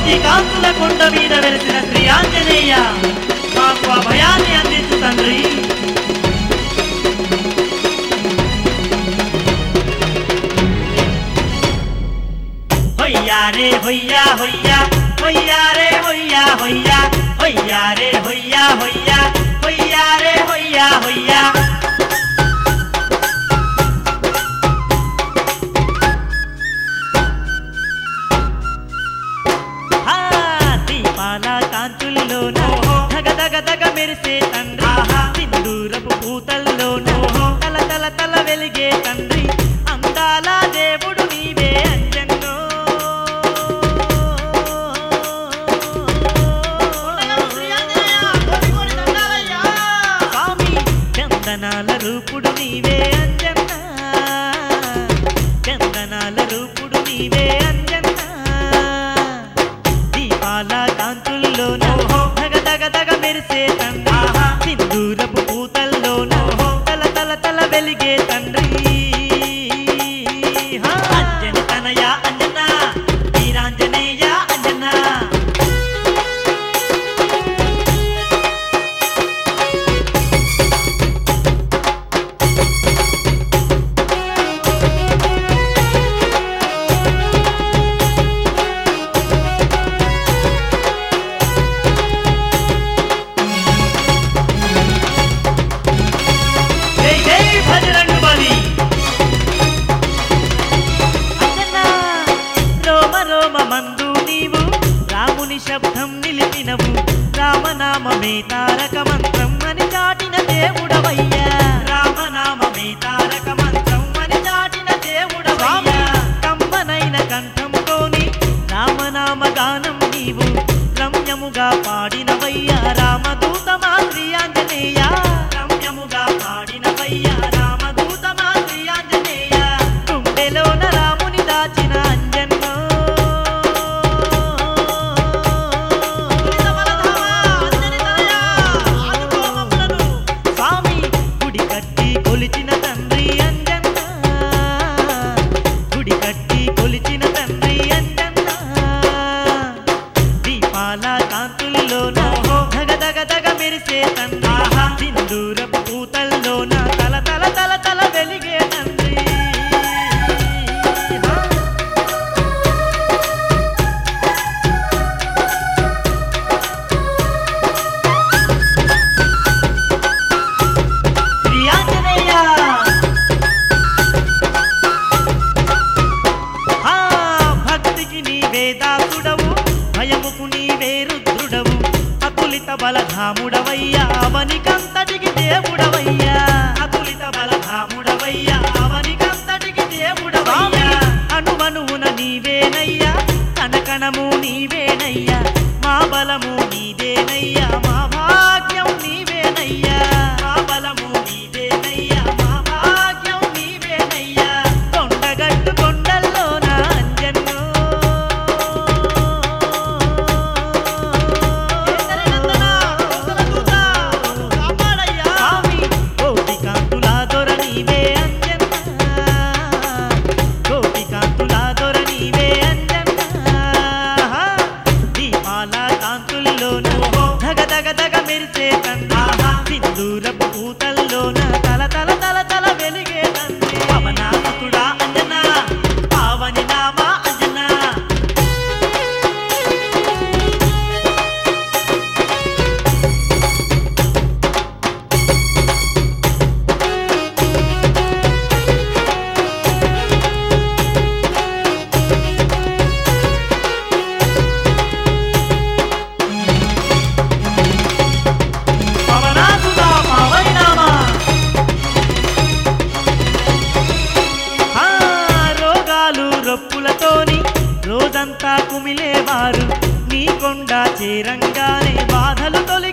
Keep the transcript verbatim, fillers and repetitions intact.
కోటి కాంతుల కొండ మీద వెలిసిన శ్రీ ఆంజనేయ మాకు అభయాన్ని అందించు తండ్రి. హొయ్యారే హొయ్యా హొయ్యా హొయ్యారే హొయ్యా హొయ్యా హొయ్యారే హొయ్యా హొయ్యా హొయ్యారే హొయ్యా హొయ్యా. దీపాల కాంతుల్లోనూ దగ దగ దగ మెరిసే తండ్రి, సింధూరపు పూతల్లోనూ తల తల తల వెలిగే తండ్రి, అందాల దేవుడు నీవే అంజన్నో. స్వామి చందనాల రూపుడు నీవే అంజన్న, చందనాల రూపుడు నీవే అంజన్న. దీపాల కాంతుల్లోనూ దగ దగ దగ మెరిసే తండ్రి, సింధూరపు పూతల్లోనూ తల తల తల వెలిగే తండ్రి. అంజని తనయ అంజన వీరాంజనేయ అంజన. జై జై భజరంగు బలి అంజనా. రోమ రోమ మందు నీవు రాముని శబ్దం నిలిపినవు, రామనామమే తారక మంత్రం అని చాటిన దేవుడవయ్యా, రామనామమే తారక మంత్రం అని చాటిన దేవుడవయ్యా. కమ్మనైన కంఠంతోని రామనామ గానం నీవు రమ్యముగా పాడినవయ్యా, రామదూత మా శ్రీ ఆంజనేయ, రమ్యముగా పాడినవయ్యా రామదూత మా శ్రీ ఆంజనేయ. గుండెలోన రాముని దాచిన అంజన్నో. స్వామి గుడి కట్టి కొలిచిన తండ్రి అంజన్న, గుడి కట్టి కొలిచిన తండ్రి అంజన్న. దీపాల కాంతుల్లోన దగ దగ దగ మెరిసే తండ్రి, సింధూరపు పూతల్లోన తల తల తల తల వెలిగే తండ్రి. శ్రీ ఆంజనేయ భక్తికి నీవే దాసుడవు, భయముకు నీవే రుద్రుడవు, అతులిత బలధాముడవయ్యా అవనికంతటికి దేవుడవయ్యా, అతులిత బలధాముడవయ్యా అవనికంతటికి దేవుడవయ్యా. అణువణువున నీవేనయ్యా, కనకణము నీవేనయ్యా, మా బలము నీదేనయ్యా, మా భాగ్యం నీవేనయ్యా, మా బలము నీదేనయ్యా, మా భాగ్యం నీవేనయ్యా. కొండగట్టు కొండల్లోన అంజన్నో. స్వామి కోటి కాంతుల దొర నీవే అంజన్న, కోటి కాంతుల దొర నీవే అంజన్న. దీపాల కాంతుల్లోనూ దగ దగ దగ మెరిసే తండ్రి, సింధూరపు పూతల్లోన తల తల తల తల వెలిగే తండ్రి. పవనాసుడా అంజన పావని నామ అంజన. పవనాసుడా పావని నామ. రోగాలు రొప్పులతోని రోజంతా కుమిలేవారు, నీ కొండ చేరంగానే బాధలు తొలి